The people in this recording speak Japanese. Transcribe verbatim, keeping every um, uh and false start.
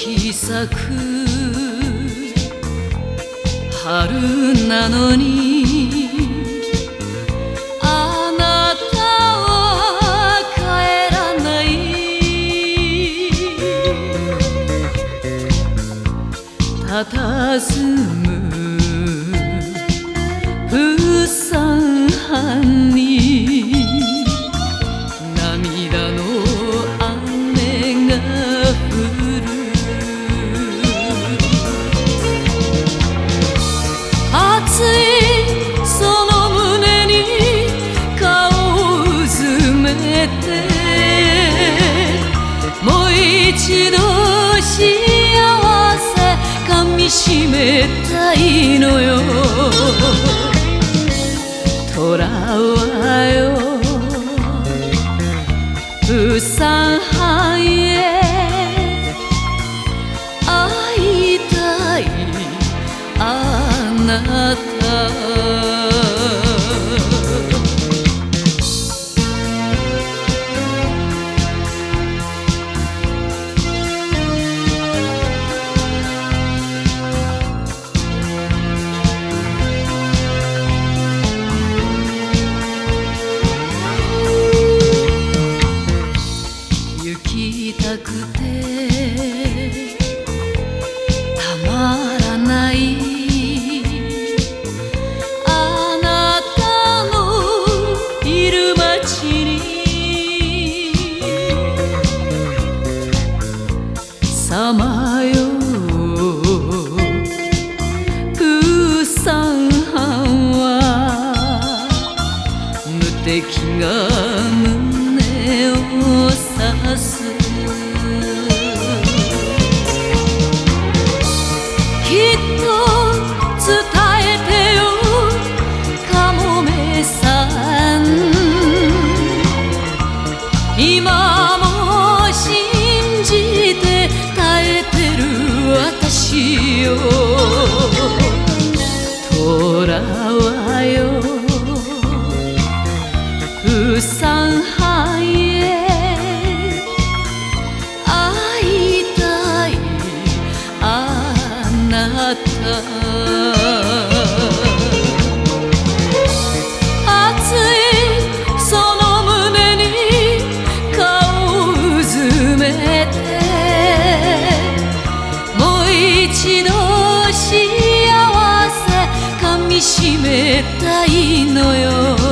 き咲く春なのにあなたは帰らない佇むプサン藩に涙の雨が降る熱いその胸に顔をうずめてもう一度幸せ噛みしめたいのよ虎はよプサン藩へ会いたいあなた行きたくてたまらないあなたのいる街にさまようプサン藩は無敵が胸を刺すきっと伝えてよかもめさん今も信じて耐えてる私よ虎はよプサン藩へ会いたいあなた熱いその胸に顔をうずめてもう一度幸せ噛みしめたいのよ